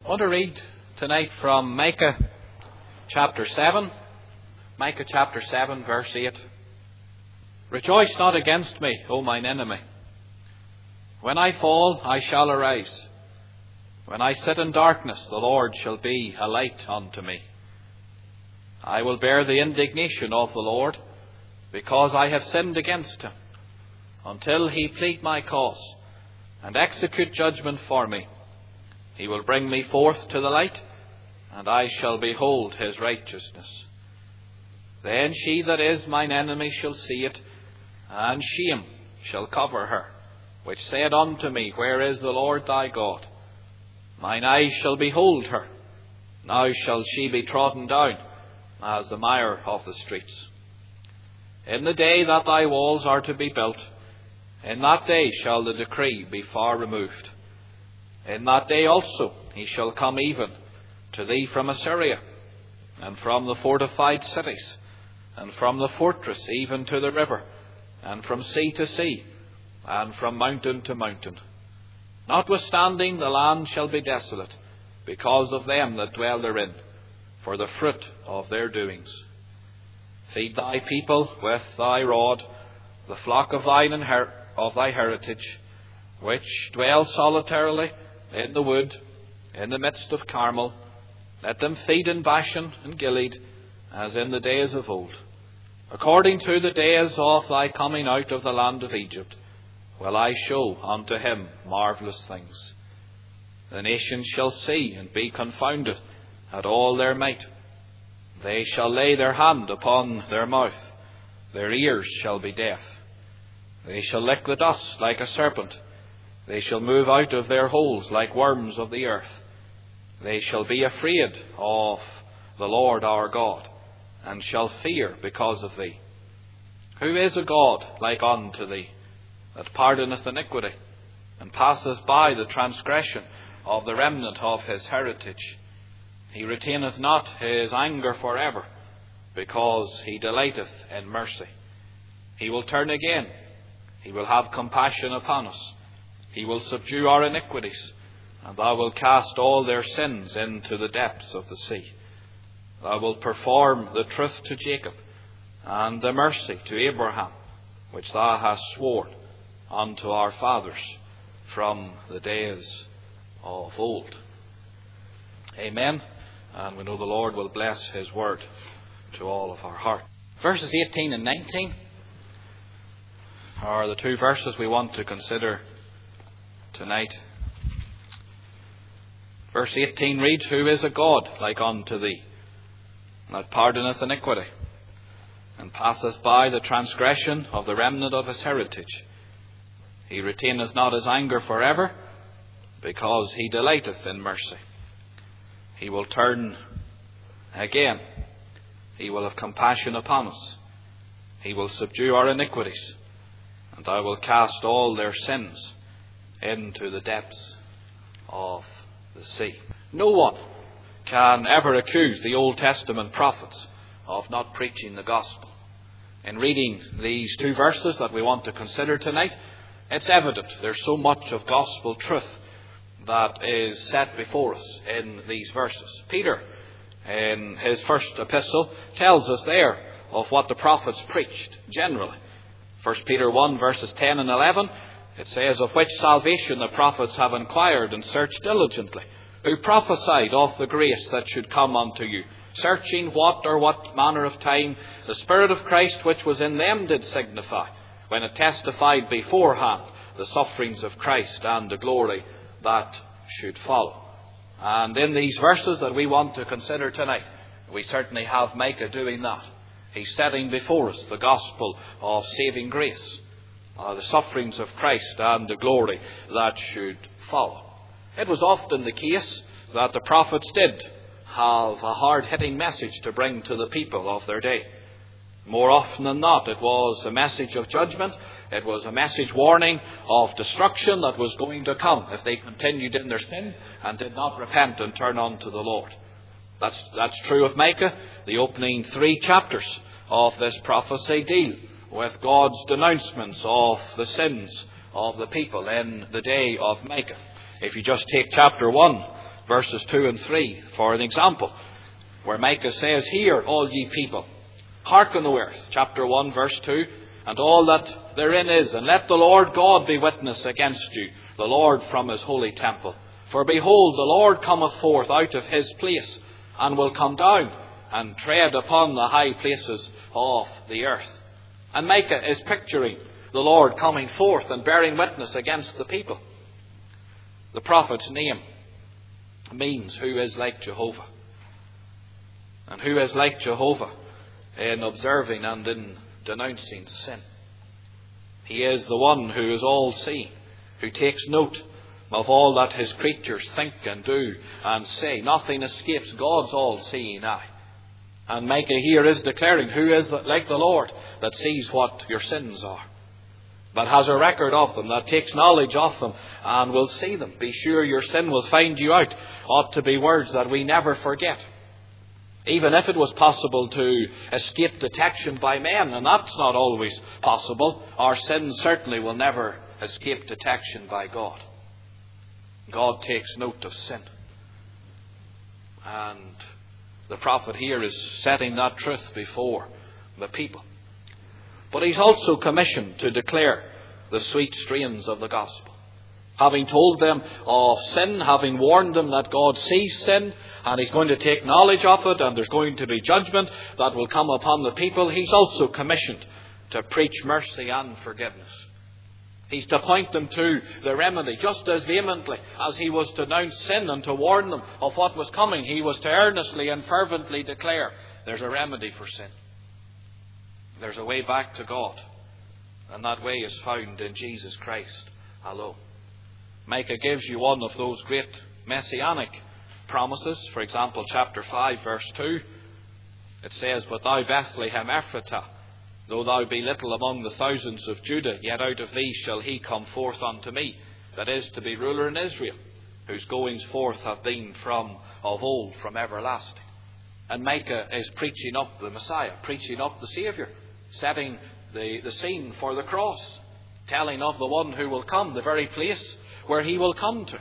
I want to read tonight from Micah chapter 7. Micah chapter 7 verse 8. Rejoice not against me, O mine enemy. When I fall, I shall arise. When I sit in darkness, the Lord shall be a light unto me. I will bear the indignation of the Lord, because I have sinned against him, until he plead my cause, and execute judgment for me. He will bring me forth to the light, and I shall behold his righteousness. Then she that is mine enemy shall see it, and shame shall cover her, which said unto me, Where is the Lord thy God? Mine eyes shall behold her. Now shall she be trodden down as the mire of the streets. In the day that thy walls are to be built, in that day shall the decree be far removed. In that day also he shall come even to thee from Assyria, and from the fortified cities, and from the fortress even to the river, and from sea to sea, and from mountain to mountain. Notwithstanding the land shall be desolate, because of them that dwell therein, for the fruit of their doings. Feed thy people with thy rod, the flock of thy heritage, which dwell solitarily in the wood, in the midst of Carmel. Let them feed in Bashan and Gilead, as in the days of old. According to the days of thy coming out of the land of Egypt, will I show unto him marvellous things. The nations shall see and be confounded at all their might. They shall lay their hand upon their mouth, their ears shall be deaf. They shall lick the dust like a serpent. They shall move out of their holes like worms of the earth. They shall be afraid of the Lord our God, and shall fear because of thee. Who is a God like unto thee, that pardoneth iniquity, and passeth by the transgression of the remnant of his heritage? He retaineth not his anger forever, because he delighteth in mercy. He will turn again. He will have compassion upon us. He will subdue our iniquities, and thou wilt cast all their sins into the depths of the sea. Thou wilt perform the truth to Jacob, and the mercy to Abraham, which thou hast sworn unto our fathers from the days of old. Amen. And we know the Lord will bless his word to all of our heart. Verses 18 and 19 are the two verses we want to consider tonight. Verse 18 reads, Who is a God like unto thee, that pardoneth iniquity, and passeth by the transgression of the remnant of his heritage? He retaineth not his anger forever, because he delighteth in mercy. He will turn again. He will have compassion upon us. He will subdue our iniquities, and thou wilt cast all their sins into the depths of the sea. No one can ever accuse the Old Testament prophets of not preaching the gospel. In reading these two verses that we want to consider tonight, it's evident there's so much of gospel truth that is set before us in these verses. Peter, in his first epistle, tells us there of what the prophets preached generally. 1 Peter 1 verses 10 and 11, it says, Of which salvation the prophets have inquired and searched diligently, who prophesied of the grace that should come unto you, searching what manner of time the Spirit of Christ which was in them did signify, when it testified beforehand the sufferings of Christ and the glory that should follow. And in these verses that we want to consider tonight, we certainly have Micah doing that. He's setting before us the gospel of saving grace, the sufferings of Christ and the glory that should follow. It was often the case that the prophets did have a hard-hitting message to bring to the people of their day. More often than not, it was a message of judgment. It was a message warning of destruction that was going to come if they continued in their sin and did not repent and turn unto the Lord. That's true of Micah. The opening 3 chapters of this prophecy deal with God's denouncements of the sins of the people in the day of Micah. If you just take chapter 1 verses 2 and 3, for an example, where Micah says, "Hear, all ye people, hearken, O earth," chapter 1, verse 2, "and all that therein is, and let the Lord God be witness against you, the Lord from his holy temple. For behold, the Lord cometh forth out of his place, and will come down, and tread upon the high places of the earth." And Micah is picturing the Lord coming forth and bearing witness against the people. The prophet's name means "who is like Jehovah." And who is like Jehovah in observing and in denouncing sin? He is the one who is all-seeing, who takes note of all that his creatures think and do and say. Nothing escapes God's all-seeing eye. And Micah here is declaring, who is like the Lord, that sees what your sins are, that has a record of them, that takes knowledge of them and will see them. "Be sure your sin will find you out," ought to be words that we never forget. Even if it was possible to escape detection by men, and that's not always possible, our sins certainly will never escape detection by God. God takes note of sin. And the prophet here is setting that truth before the people. But he's also commissioned to declare the sweet strains of the gospel. Having told them of sin, having warned them that God sees sin, and he's going to take knowledge of it, and there's going to be judgment that will come upon the people, he's also commissioned to preach mercy and forgiveness. He's to point them to the remedy, just as vehemently as he was to denounce sin and to warn them of what was coming. He was to earnestly and fervently declare there's a remedy for sin. There's a way back to God, and that way is found in Jesus Christ alone. Micah gives you one of those great messianic promises. For example, chapter 5, verse 2. It says, "But thou, Bethlehem Ephratah, though thou be little among the thousands of Judah, yet out of thee shall he come forth unto me, that is to be ruler in Israel, whose goings forth have been from of old, from everlasting." And Micah is preaching up the Messiah, preaching up the Saviour, setting the scene for the cross, telling of the one who will come, the very place where he will come to,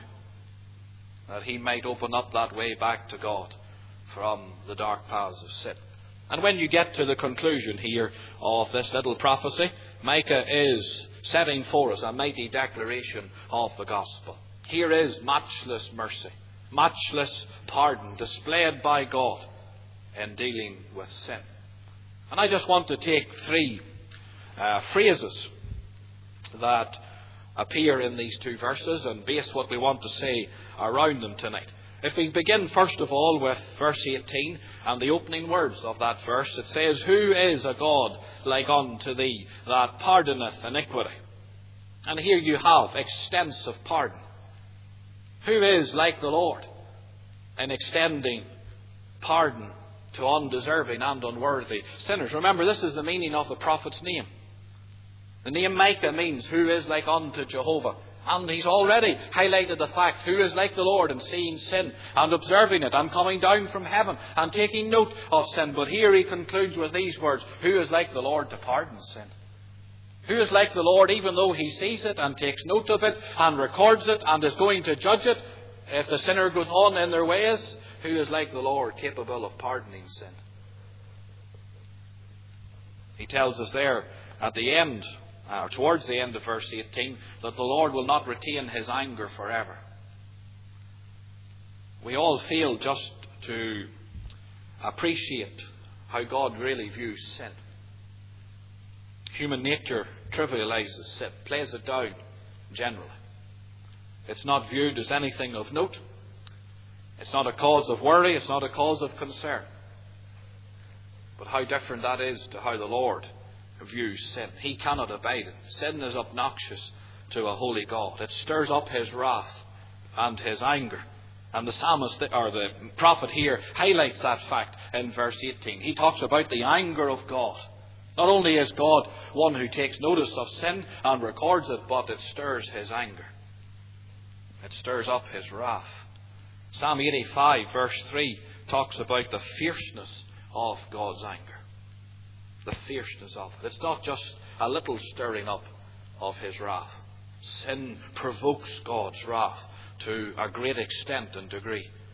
that he might open up that way back to God from the dark paths of sin. And when you get to the conclusion here of this little prophecy, Micah is setting for us a mighty declaration of the gospel. Here is matchless mercy, matchless pardon displayed by God in dealing with sin. And I just want to take three phrases that appear in these two verses and base what we want to say around them tonight. If we begin first of all with verse 18 and the opening words of that verse, it says, "Who is a God like unto thee, that pardoneth iniquity?" And here you have extensive pardon. Who is like the Lord in extending pardon to undeserving and unworthy sinners? Remember, this is the meaning of the prophet's name. The name Micah means "who is like unto Jehovah." And he's already highlighted the fact, who is like the Lord in seeing sin and observing it and coming down from heaven and taking note of sin. But here he concludes with these words, "Who is like the Lord to pardon sin?" Who is like the Lord even though he sees it and takes note of it and records it and is going to judge it if the sinner goes on in their ways? Who is like the Lord capable of pardoning sin? He tells us there at the end, or towards the end of verse 18, that the Lord will not retain his anger forever. We all fail just to appreciate how God really views sin. Human nature trivializes sin, plays it down generally. It's not viewed as anything of note. It's not a cause of worry. It's not a cause of concern. But how different that is to how the Lord views sin. He cannot abide it. Sin is obnoxious to a holy God. It stirs up his wrath and his anger. And the psalmist, or the prophet here, highlights that fact in verse 18. He talks about the anger of God. Not only is God one who takes notice of sin and records it, but it stirs his anger. It stirs up his wrath. Psalm 85 verse 3 talks about the fierceness of God's anger. The fierceness of it. It's not just a little stirring up of his wrath. Sin provokes God's wrath to a great extent and degree.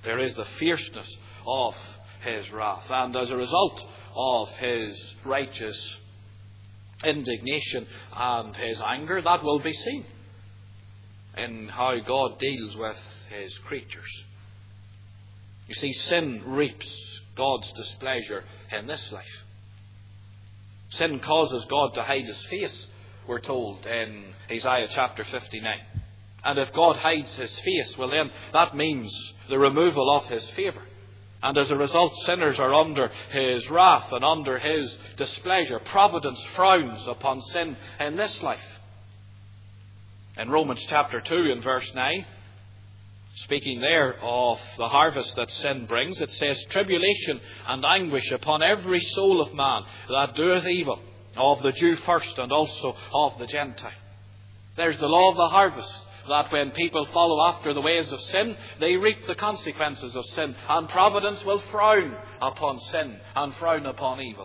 There is the fierceness of his wrath. And as a result of his righteous indignation and his anger, that will be seen in how God deals with his creatures. You see, sin reaps God's displeasure in this life. Sin causes God to hide his face, we're told in Isaiah chapter 59. And if God hides his face, well then that means the removal of his favour. And as a result, sinners are under his wrath and under his displeasure. Providence frowns upon sin in this life. In Romans chapter 2 and verse 9, speaking there of the harvest that sin brings, it says, "Tribulation and anguish upon every soul of man that doeth evil, of the Jew first and also of the Gentile." There's the law of the harvest, that when people follow after the ways of sin, they reap the consequences of sin. And providence will frown upon sin and frown upon evil.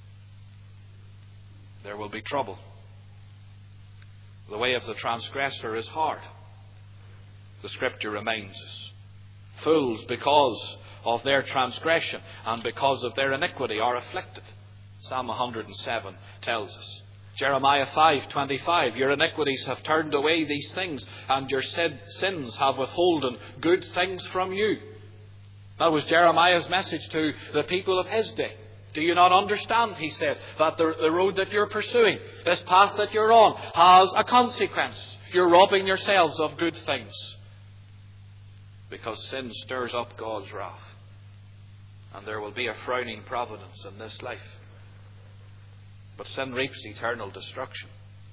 There will be trouble. The way of the transgressor is hard. The Scripture reminds us. Fools, because of their transgression and because of their iniquity, are afflicted. Psalm 107 tells us. Jeremiah 5:25, "Your iniquities have turned away these things, and your sins have withholden good things from you." That was Jeremiah's message to the people of his day. Do you not understand, he says, that the road that you're pursuing, this path that you're on, has a consequence? You're robbing yourselves of good things. Because sin stirs up God's wrath. And there will be a frowning providence in this life. But sin reaps eternal destruction.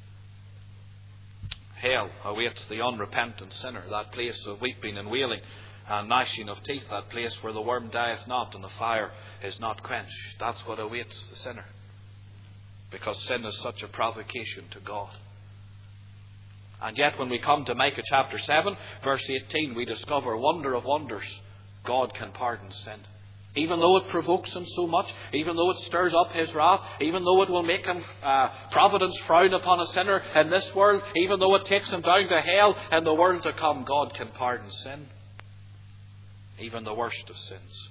Hell awaits the unrepentant sinner, that place of weeping and wailing and gnashing of teeth, that place where the worm dieth not and the fire is not quenched. That's what awaits the sinner. Because sin is such a provocation to God. And yet when we come to Micah chapter 7, verse 18, we discover, wonder of wonders, God can pardon sin. Even though it provokes him so much, even though it stirs up his wrath, even though it will make him providence frown upon a sinner in this world, even though it takes him down to hell in the world to come, God can pardon sin. Even the worst of sins.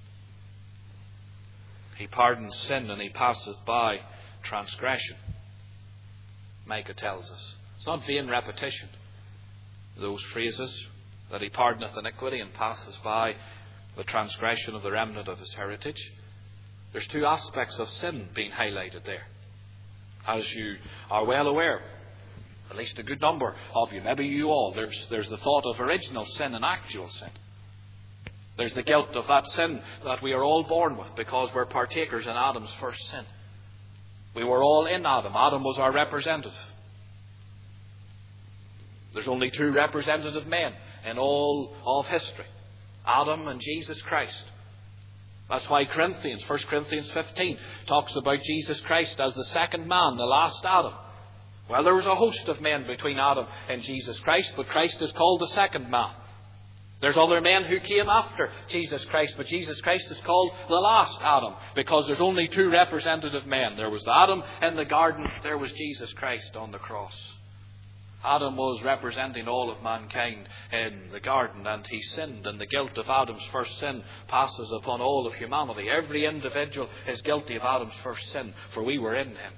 He pardons sin and he passeth by transgression. Micah tells us. It's not vain repetition. Those phrases, that he pardoneth iniquity and passeth by the transgression of the remnant of his heritage. There's two aspects of sin being highlighted there. As you are well aware, at least a good number of you, maybe you all, there's the thought of original sin and actual sin. There's the guilt of that sin that we are all born with because we're partakers in Adam's first sin. We were all in Adam. Adam was our representative. There's only two representative men in all of history. Adam and Jesus Christ. That's why 1 Corinthians 15 talks about Jesus Christ as the second man, the last Adam. Well, there was a host of men between Adam and Jesus Christ, but Christ is called the second man. There's other men who came after Jesus Christ, but Jesus Christ is called the last Adam because there's only two representative men. There was Adam in the garden, there was Jesus Christ on the cross. Adam was representing all of mankind in the garden, and he sinned, and the guilt of Adam's first sin passes upon all of humanity. Every individual is guilty of Adam's first sin, for we were in him.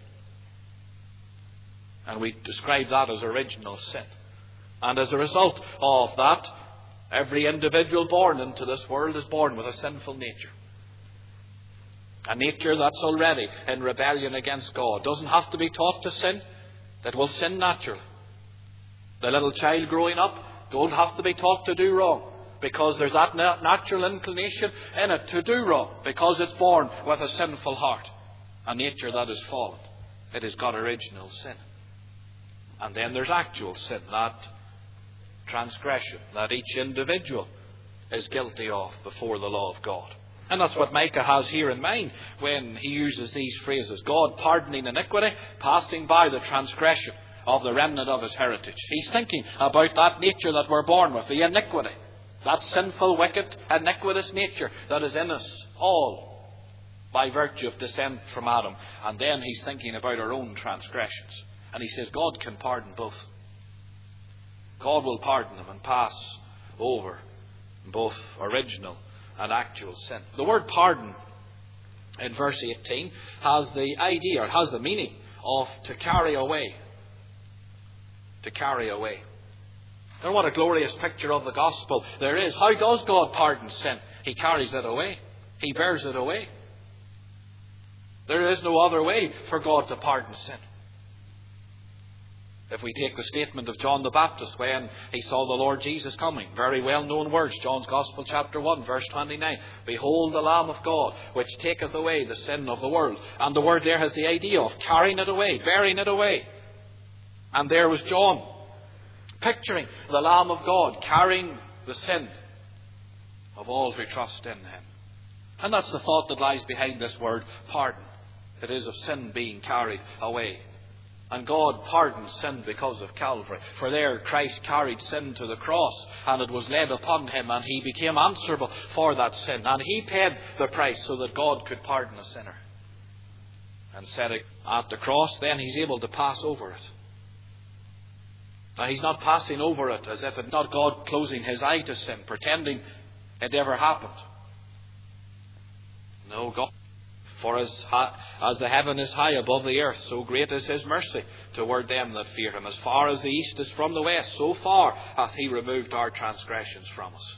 And we describe that as original sin. And as a result of that, every individual born into this world is born with a sinful nature. A nature that's already in rebellion against God. Doesn't have to be taught to sin. It will sin naturally. The little child growing up don't have to be taught to do wrong because there's that natural inclination in it to do wrong because it's born with a sinful heart, a nature that is fallen. It has got original sin. And then there's actual sin, that transgression that each individual is guilty of before the law of God. And that's what Micah has here in mind when he uses these phrases. God pardoning iniquity, passing by the transgression of the remnant of his heritage. He's thinking about that nature that we're born with, the iniquity. That sinful, wicked, iniquitous nature that is in us all by virtue of descent from Adam. And then he's thinking about our own transgressions. And he says God can pardon both. God will pardon them and pass over both original and actual sin. The word pardon in verse 18 has the idea, or has the meaning of to carry away. To carry away. And what a glorious picture of the gospel there is. How does God pardon sin? He carries it away. He bears it away. There is no other way for God to pardon sin. If we take the statement of John the Baptist when he saw the Lord Jesus coming, very well known words, John's Gospel chapter 1 verse 29, "Behold the Lamb of God, which taketh away the sin of the world." And the word there has the idea of carrying it away, bearing it away. And there was John, picturing the Lamb of God carrying the sin of all who trust in him. And that's the thought that lies behind this word pardon. It is of sin being carried away. And God pardoned sin because of Calvary. For there Christ carried sin to the cross, and it was laid upon him, and he became answerable for that sin. And he paid the price so that God could pardon a sinner. And set it at the cross, then he's able to pass over it. Now he's not passing over it as if it's not God closing his eye to sin, pretending it ever happened. No, God. For as the heaven is high above the earth, so great is his mercy toward them that fear him. As far as the east is from the west, so far hath he removed our transgressions from us.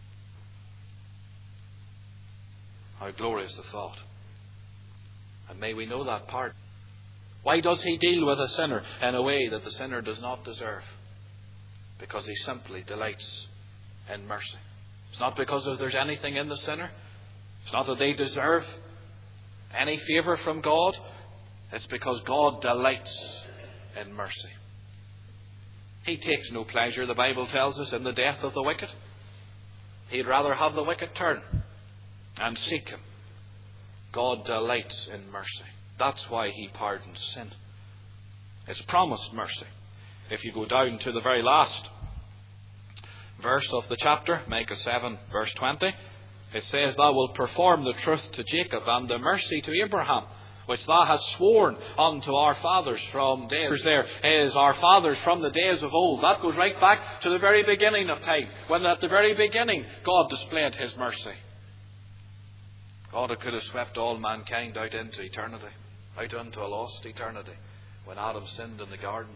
How glorious the thought. And may we know that pardon. Why does he deal with a sinner in a way that the sinner does not deserve? Because he simply delights in mercy. It's not because there's anything in the sinner. It's not that they deserve any favour from God. It's because God delights in mercy. He takes no pleasure, the Bible tells us, in the death of the wicked. He'd rather have the wicked turn and seek him. God delights in mercy. That's why he pardons sin. It's promised mercy. If you go down to the very last verse of the chapter, Micah 7 verse 20, it says, "Thou wilt perform the truth to Jacob and the mercy to Abraham, which thou hast sworn unto our fathers from days." There is our fathers from the days of old. That goes right back to the very beginning of time, when at the very beginning God displayed his mercy. God could have swept all mankind out into eternity, out into a lost eternity, when Adam sinned in the garden.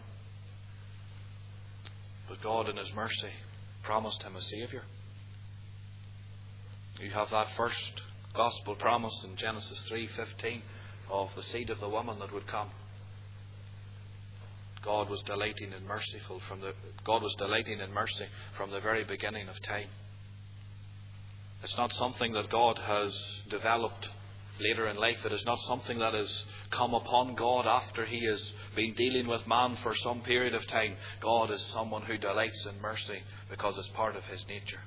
But God in his mercy promised him a Saviour. You have that first gospel promise in Genesis 3:15 of the seed of the woman that would come. God was delighting in mercy from the very beginning of time. It's not something that God has developed later in life. It is not something that has come upon God after he has been dealing with man for some period of time. God is someone who delights in mercy because it's part of his nature.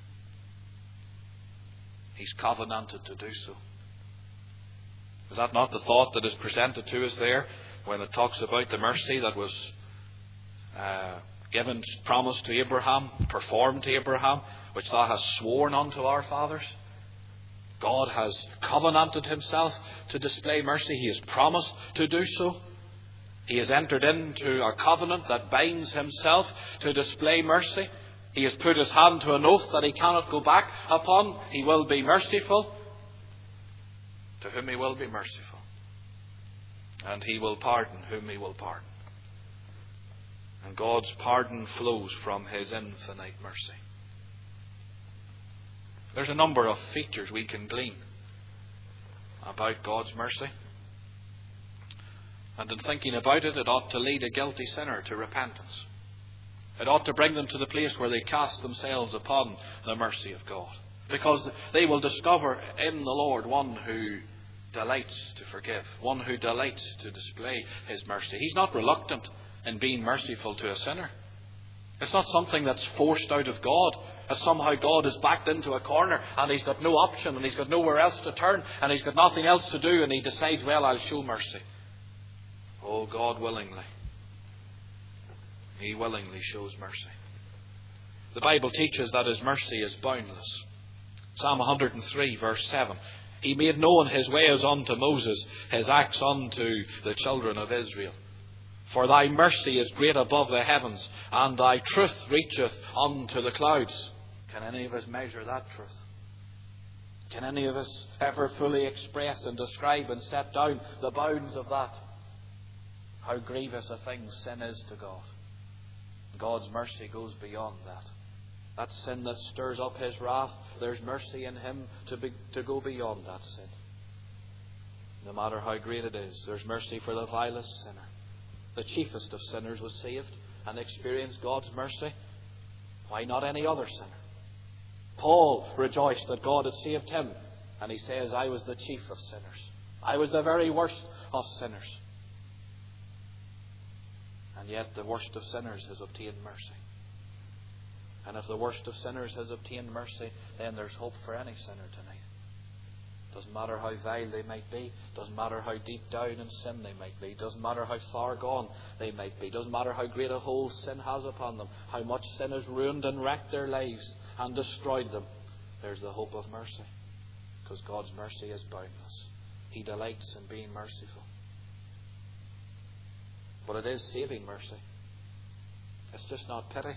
He's covenanted to do so. Is that not the thought that is presented to us there when it talks about the mercy that was given, promised to Abraham, performed to Abraham, which thou hast sworn unto our fathers? God has covenanted himself to display mercy. He has promised to do so. He has entered into a covenant that binds himself to display mercy. He has put his hand to an oath that he cannot go back upon. He will be merciful to whom he will be merciful. And he will pardon whom he will pardon. And God's pardon flows from his infinite mercy. There's a number of features we can glean about God's mercy. And in thinking about it, it ought to lead a guilty sinner to repentance. It ought to bring them to the place where they cast themselves upon the mercy of God. Because they will discover in the Lord one who delights to forgive, one who delights to display his mercy. He's not reluctant in being merciful to a sinner. It's not something that's forced out of God, as somehow God is backed into a corner and he's got no option and he's got nowhere else to turn and he's got nothing else to do and he decides, well, I'll show mercy. Oh, God willingly. He willingly shows mercy. The Bible teaches that his mercy is boundless. Psalm 103 verse 7. He made known his ways unto Moses, his acts unto the children of Israel. For thy mercy is great above the heavens, and thy truth reacheth unto the clouds. Can any of us measure that truth? Can any of us ever fully express and describe and set down the bounds of that? How grievous a thing sin is to God. God's mercy goes beyond that. That sin that stirs up His wrath, there's mercy in Him to go beyond that sin. No matter how great it is, there's mercy for the vilest sinner. The chiefest of sinners was saved and experienced God's mercy. Why not any other sinner? Paul rejoiced that God had saved him, and he says, I was the chief of sinners. I was the very worst of sinners. And yet the worst of sinners has obtained mercy. And if the worst of sinners has obtained mercy, then there's hope for any sinner tonight. Doesn't matter how vile they might be. Doesn't matter how deep down in sin they might be. Doesn't matter how far gone they might be. Doesn't matter how great a hold sin has upon them. How much sin has ruined and wrecked their lives and destroyed them. There's the hope of mercy. Because God's mercy is boundless. He delights in being merciful. But it is saving mercy. It's just not pity.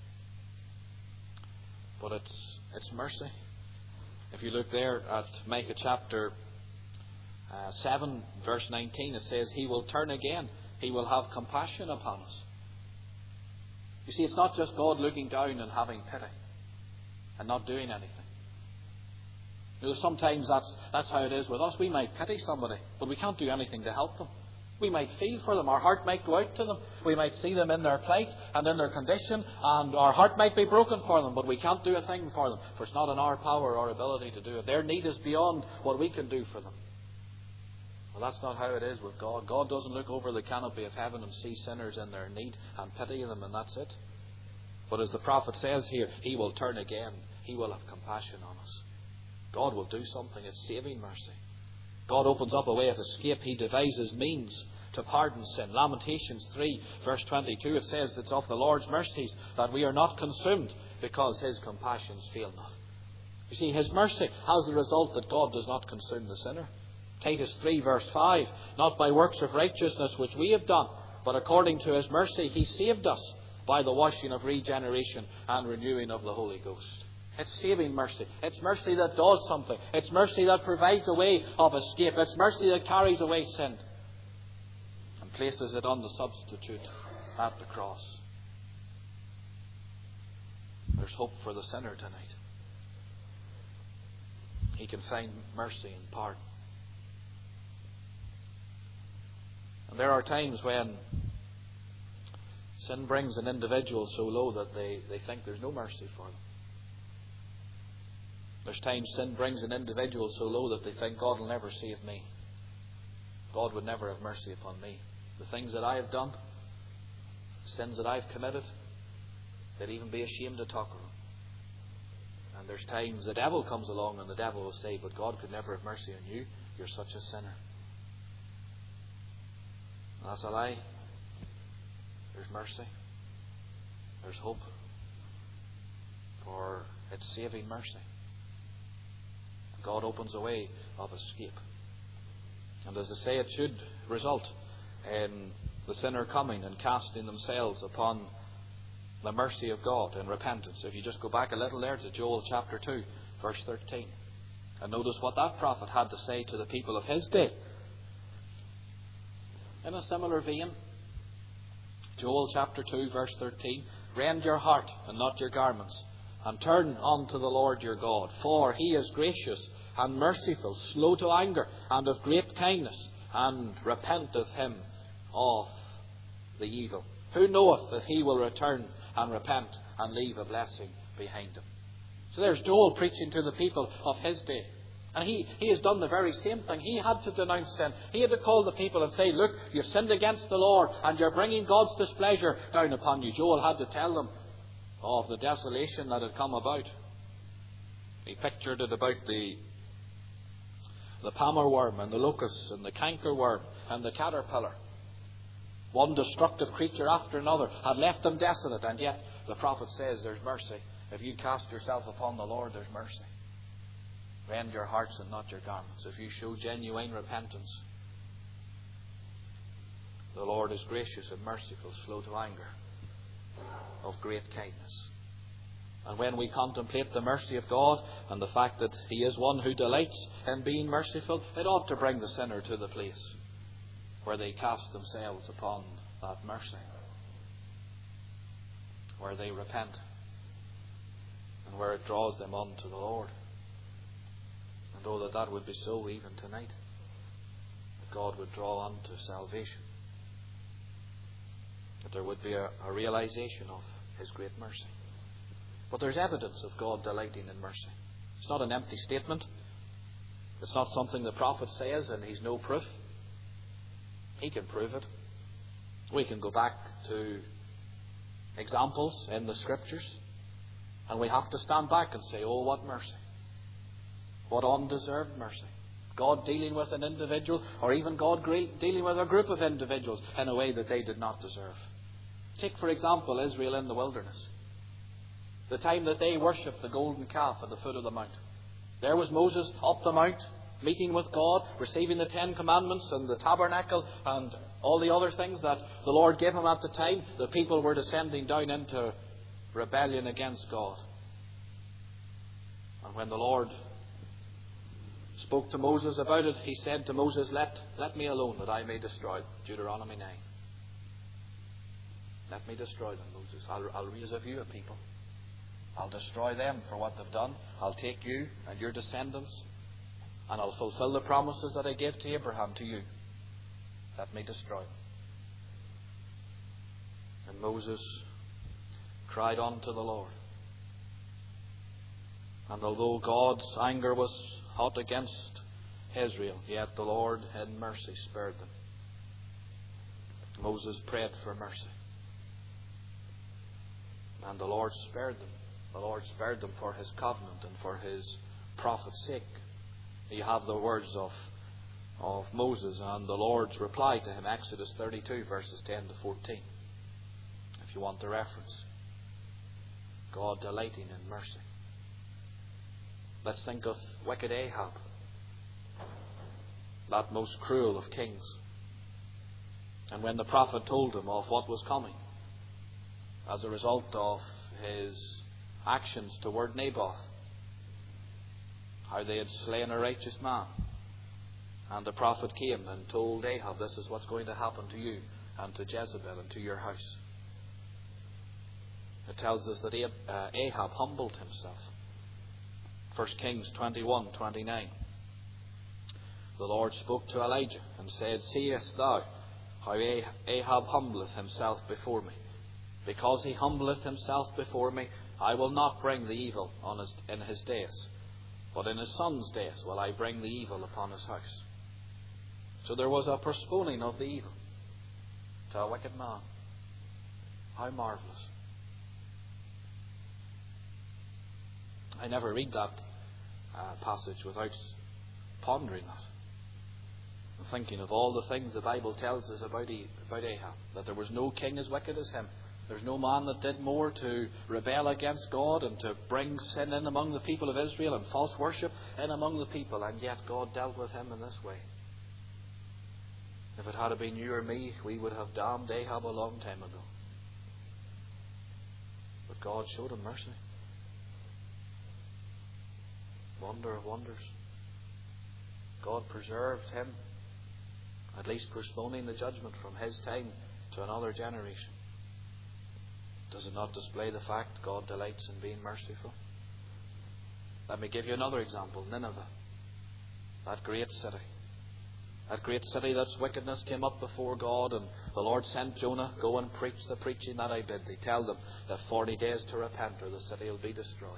But it's mercy. If you look there at Micah chapter 7, verse 19, it says, He will turn again. He will have compassion upon us. You see, it's not just God looking down and having pity and not doing anything. You know, sometimes that's how it is with us. We might pity somebody, but we can't do anything to help them. We might feel for them. Our heart might go out to them. We might see them in their plight and in their condition, and our heart might be broken for them, but we can't do a thing for them, for it's not in our power or ability to do it. Their need is beyond what we can do for them. Well, that's not how it is with God. God doesn't look over the canopy of heaven and see sinners in their need and pity them, and that's it. But as the prophet says here, He will turn again. He will have compassion on us. God will do something. It's saving mercy. God opens up a way of escape. He devises means to pardon sin. Lamentations 3 verse 22, it says, it's of the Lord's mercies that we are not consumed, because His compassions fail not. You see, His mercy has the result that God does not consume the sinner. Titus 3 verse 5, not by works of righteousness which we have done, but according to His mercy He saved us by the washing of regeneration and renewing of the Holy Ghost. It's saving mercy. It's mercy that does something. It's mercy that provides a way of escape. It's mercy that carries away sin and places it on the substitute at the cross. There's hope for the sinner tonight. He can find mercy and pardon. And there are times when sin brings an individual so low that they think there's no mercy for them. There's times sin brings an individual so low that they think God will never save me. God would never have mercy upon me. The things that I have done, the sins that I've committed, they'd even be ashamed to talk of them. And there's times the devil comes along and the devil will say, but God could never have mercy on you. You're such a sinner. And that's a lie. There's mercy. There's hope. For it's saving mercy. God opens a way of escape. And as I say, it should result in the sinner coming and casting themselves upon the mercy of God in repentance. If you just go back a little there to Joel chapter 2, verse 13, and notice what that prophet had to say to the people of his day. In a similar vein, Joel chapter 2, verse 13, rend your heart and not your garments, and turn unto the Lord your God, for He is gracious and merciful, slow to anger, and of great kindness, and repenteth Him of the evil. Who knoweth that He will return and repent and leave a blessing behind Him? So there's Joel preaching to the people of his day. And he has done the very same thing. He had to denounce sin. He had to call the people and say, look, you've sinned against the Lord and you're bringing God's displeasure down upon you. Joel had to tell them of the desolation that had come about. He pictured it about the palmer worm and the locust and the cankerworm and the caterpillar. One destructive creature after another had left them desolate, and yet the prophet says there's mercy. If you cast yourself upon the Lord, there's mercy. Rend your hearts and not your garments. If you show genuine repentance, the Lord is gracious and merciful, slow to anger, of great kindness. And when we contemplate the mercy of God and the fact that He is one who delights in being merciful, it ought to bring the sinner to the place where they cast themselves upon that mercy, where they repent, and where it draws them on to the Lord. And oh, that would be so even tonight, that God would draw on to salvation, that there would be a realization of His great mercy. But there's evidence of God delighting in mercy. It's not an empty statement. It's not something the prophet says and he's no proof. He can prove it. We can go back to examples in the Scriptures, and we have to stand back and say, oh, what mercy. What undeserved mercy. God dealing with an individual, or even God dealing with a group of individuals in a way that they did not deserve. Take, for example, Israel in the wilderness. The time that they worshipped the golden calf at the foot of the mount. There was Moses up the mount, meeting with God, receiving the 10 Commandments and the tabernacle and all the other things that the Lord gave him at the time. The people were descending down into rebellion against God. And when the Lord spoke to Moses about it, He said to Moses, let me alone that I may destroy them. Deuteronomy 9. Let me destroy them, Moses. I'll raise a view of people. I'll destroy them for what they've done. I'll take you and your descendants, and I'll fulfill the promises that I gave to Abraham to you. Let me destroy them. And Moses cried unto the Lord. And although God's anger was hot against Israel, yet the Lord in mercy spared them. Moses prayed for mercy, and the Lord spared them. The Lord spared them for His covenant and for His prophet's sake. You have the words of Moses and the Lord's reply to him, Exodus 32, verses 10 to 14. If you want the reference. God delighting in mercy. Let's think of wicked Ahab, that most cruel of kings. And when the prophet told him of what was coming as a result of his actions toward Naboth, how they had slain a righteous man, and the prophet came and told Ahab, this is what's going to happen to you and to Jezebel and to your house. It tells us that Ahab humbled himself. 1 Kings 21:29. The Lord spoke to Elijah and said, seest thou how Ahab humbleth himself before me? Because he humbleth himself before me, I will not bring the evil in his days, but in his son's days will I bring the evil upon his house. So there was a postponing of the evil to a wicked man. How marvellous. I never read that passage without pondering that, thinking of all the things the Bible tells us about Ahab, that there was no king as wicked as him. There's no man that did more to rebel against God and to bring sin in among the people of Israel and false worship in among the people, and yet God dealt with him in this way. If it had been you or me, we would have damned Ahab a long time ago. But God showed him mercy. Wonder of wonders. God preserved him, at least postponing the judgment from his time to another generation. Does it not display the fact God delights in being merciful? Let me give you another example. Nineveh, that great city. That great city, that's wickedness came up before God, and the Lord sent Jonah, go and preach the preaching that I bid thee. Tell them that 40 days to repent or the city will be destroyed.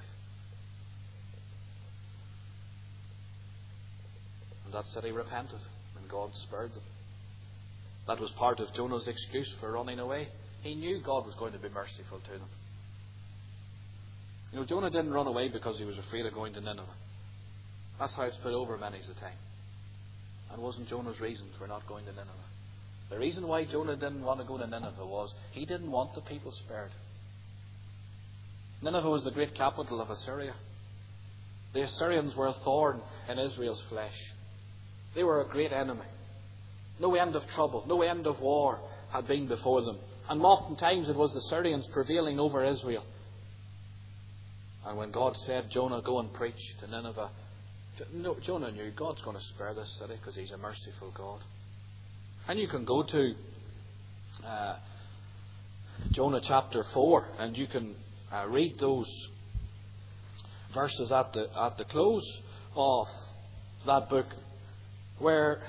And that city repented, and God spared them. That was part of Jonah's excuse for running away. He knew God was going to be merciful to them. You know, Jonah didn't run away because he was afraid of going to Nineveh. That's how it's put over many's the time. And wasn't Jonah's reason for not going to Nineveh. The reason why Jonah didn't want to go to Nineveh was he didn't want the people spared. Nineveh was the great capital of Assyria. The Assyrians were a thorn in Israel's flesh. They were a great enemy. No end of trouble, no end of war had been before them. And oftentimes it was the Syrians prevailing over Israel. And when God said, Jonah, go and preach to Nineveh, Jonah knew God's going to spare this city because He's a merciful God. And you can go to Jonah chapter 4 and you can read those verses at the close of that book where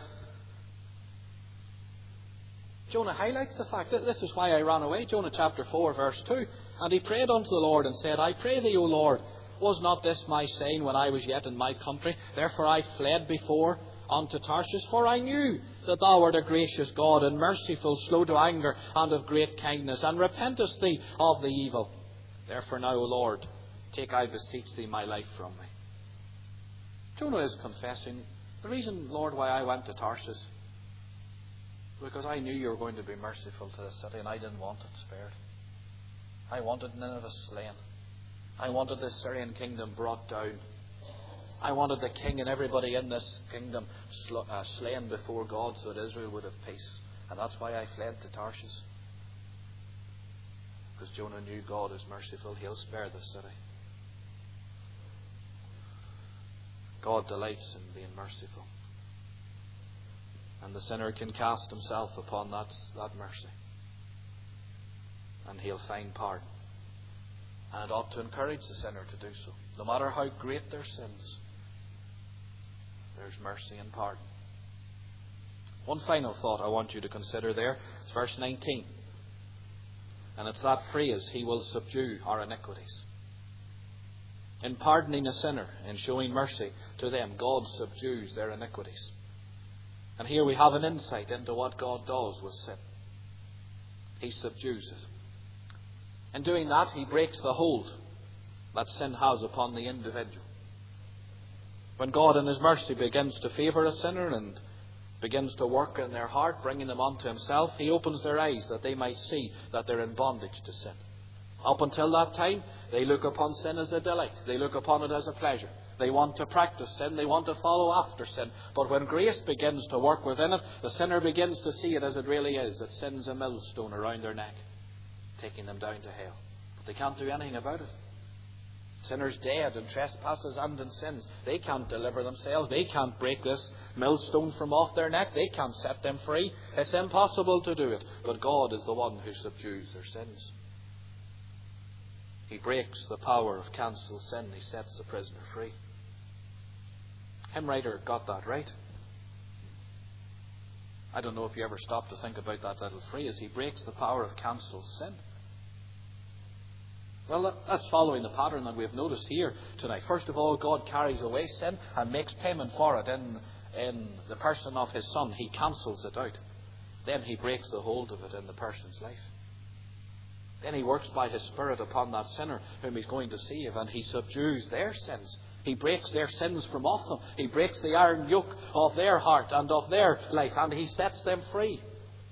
Jonah highlights the fact that this is why I ran away. Jonah chapter 4 verse 2. And he prayed unto the Lord and said, I pray thee, O Lord, was not this my saying when I was yet in my country? Therefore I fled before unto Tarshish, for I knew that thou art a gracious God and merciful, slow to anger, and of great kindness, and repentest thee of the evil. Therefore now, O Lord, take, I beseech thee, my life from me. Jonah is confessing, the reason, Lord, why I went to Tarshish, because I knew you were going to be merciful to the city, and I didn't want it spared. I wanted Nineveh slain. I wanted the Syrian kingdom brought down. I wanted the king and everybody in this kingdom slain before God so that Israel would have peace. And that's why I fled to Tarshish. Because Jonah knew God is merciful. He'll spare the city. God delights in being merciful. And the sinner can cast himself upon that mercy. And he'll find pardon. And it ought to encourage the sinner to do so. No matter how great their sins, there's mercy and pardon. One final thought I want you to consider there. It's verse 19. And it's that phrase, He will subdue our iniquities. In pardoning a sinner, in showing mercy to them, God subdues their iniquities. And here we have an insight into what God does with sin. He subdues it. In doing that, He breaks the hold that sin has upon the individual. When God in His mercy begins to favour a sinner and begins to work in their heart, bringing them unto Himself, He opens their eyes that they might see that they're in bondage to sin. Up until that time, they look upon sin as a delight. They look upon it as a pleasure. They want to practice sin. They want to follow after sin. But when grace begins to work within it, the sinner begins to see it as it really is, that sin's a millstone around their neck, taking them down to hell. But they can't do anything about it. Sinners dead in trespasses and in sins. They can't deliver themselves. They can't break this millstone from off their neck. They can't set them free. It's impossible to do it. But God is the one who subdues their sins. He breaks the power of cancelled sin. He sets the prisoner free. Hymn writer got that right. I don't know if you ever stopped to think about that little phrase. He breaks the power of cancelled sin. Well, that's following the pattern that we've noticed here tonight. First of all, God carries away sin and makes payment for it in the person of His Son. He cancels it out. Then He breaks the hold of it in the person's life. Then He works by His Spirit upon that sinner whom He's going to save, and He subdues their sins. He breaks their sins from off them. He breaks the iron yoke of their heart and of their life, and He sets them free.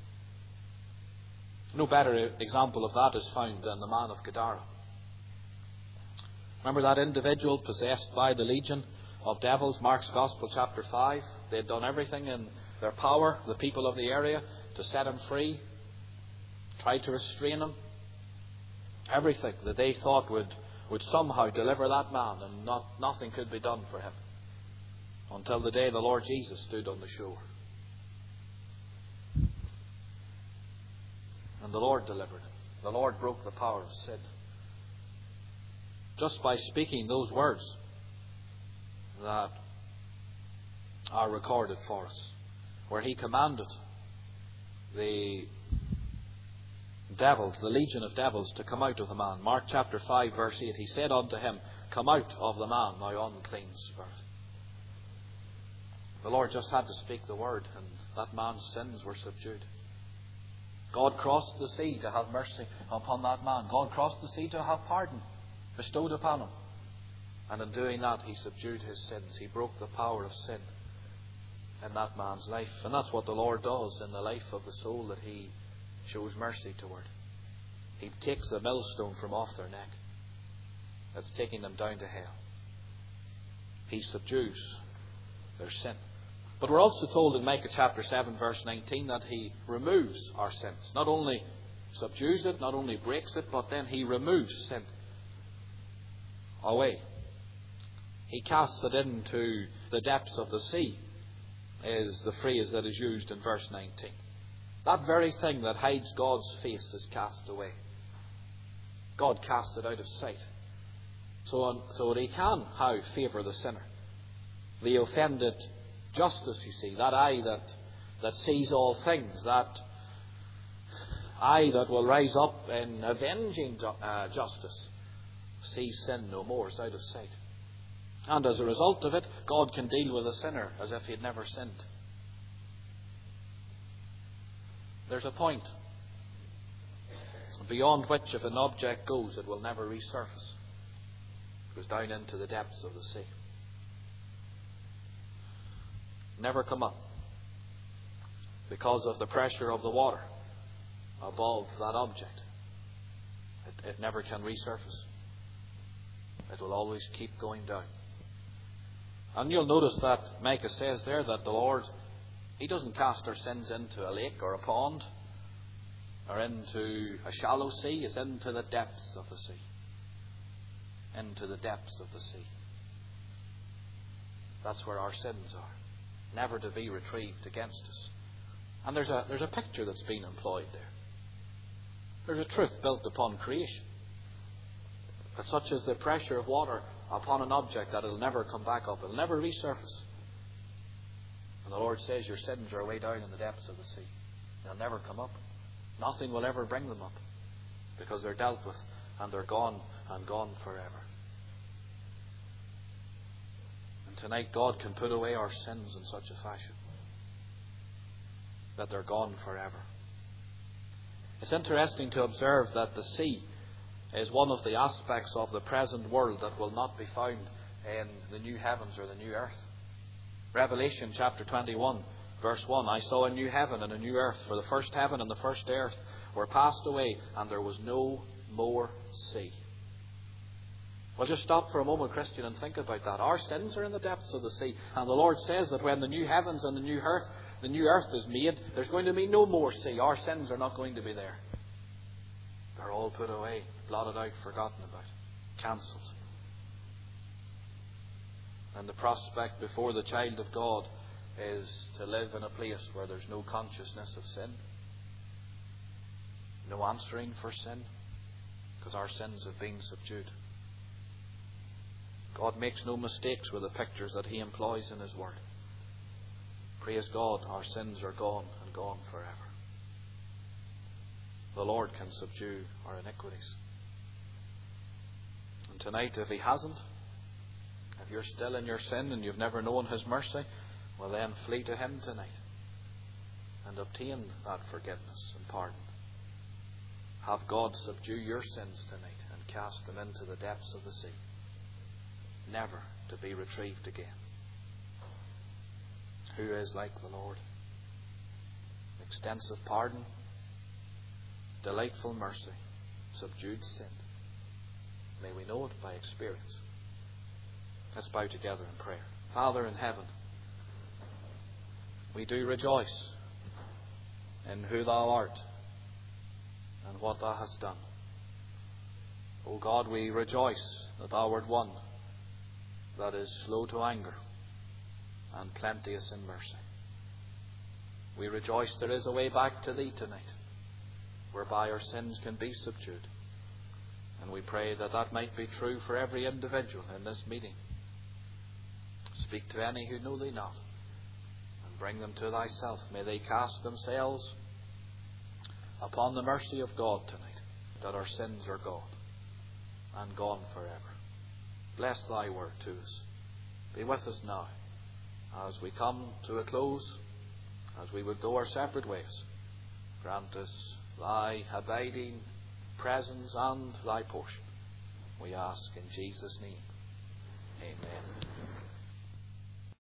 No better example of that is found in the man of Gadara. Remember that individual possessed by the legion of devils, Mark's Gospel chapter 5. They had done everything in their power, the people of the area, to set him free, tried to restrain him. Everything that they thought would somehow deliver that man, and nothing could be done for him. Until the day the Lord Jesus stood on the shore. And the Lord delivered him. The Lord broke the power of sin. Just by speaking those words that are recorded for us, where He commanded the devils, the legion of devils, to come out of the man. Mark chapter 5 verse 8, He said unto him, Come out of the man, thou unclean spirit. The Lord just had to speak the word, and that man's sins were subdued. God crossed the sea to have mercy upon that man. God crossed the sea to have pardon bestowed upon him. And in doing that, He subdued his sins. He broke the power of sin in that man's life. And that's what the Lord does in the life of the soul that He shows mercy toward. He takes the millstone from off their neck that's taking them down to hell. He subdues their sin. But we're also told in Micah chapter 7 verse 19 that He removes our sins. Not only subdues it, not only breaks it, but then He removes sin. away. He casts it into the depths of the sea, is the phrase that is used in verse 19. That very thing that hides God's face is cast away. God cast it out of sight. So that He can, how, favour the sinner. The offended justice, you see, that eye that sees all things, that eye that will rise up in avenging justice, sees sin no more, it's out of sight. And as a result of it, God can deal with a sinner as if he had never sinned. There's a point beyond which, if an object goes, it will never resurface. It goes down into the depths of the sea. Never come up, because of the pressure of the water above that object. It never can resurface. It will always keep going down. And you'll notice that Micah says there that the Lord, He doesn't cast our sins into a lake or a pond or into a shallow sea. It's into the depths of the sea. Into the depths of the sea. That's where our sins are, never to be retrieved against us. And there's a picture that's been employed there. There's a truth built upon creation, that such is the pressure of water upon an object that it'll never come back up, it'll never resurface. And the Lord says your sins are way down in the depths of the sea. They'll never come up. Nothing will ever bring them up, because they're dealt with and they're gone, and gone forever. And tonight God can put away our sins in such a fashion that they're gone forever. It's interesting to observe that the sea is one of the aspects of the present world that will not be found in the new heavens or the new earth. Revelation chapter 21 verse 1, I saw a new heaven and a new earth, for the first heaven and the first earth were passed away, and there was no more sea. Well, just stop for a moment, Christian, and think about that. Our sins are in the depths of the sea, and the Lord says that when the new heavens and the new earth is made, there's going to be no more sea. Our sins are not going to be there. They're all put away, blotted out, forgotten about, cancelled. And the prospect before the child of God is to live in a place where there's no consciousness of sin, no answering for sin, because our sins have been subdued. God makes no mistakes with the pictures that He employs in His Word. Praise God, our sins are gone, and gone forever. The Lord can subdue our iniquities. And tonight, if He hasn't, if you're still in your sin and you've never known His mercy, well then flee to Him tonight and obtain that forgiveness and pardon. Have God subdue your sins tonight and cast them into the depths of the sea, never to be retrieved again. Who is like the Lord? Extensive pardon, delightful mercy, subdued sin. May we know it by experience. Let's bow together in prayer. Father in heaven, we do rejoice in who Thou art and what Thou hast done. O God, we rejoice that Thou art one that is slow to anger and plenteous in mercy. We rejoice there is a way back to Thee tonight, whereby our sins can be subdued. And we pray that that might be true for every individual in this meeting. Speak to any who know Thee not, and bring them to Thyself. May they cast themselves upon the mercy of God tonight, that our sins are gone, and gone forever. Bless Thy word to us. Be with us now, as we come to a close, as we would go our separate ways. Grant us Thy abiding presence and Thy portion. We ask in Jesus' name. Amen.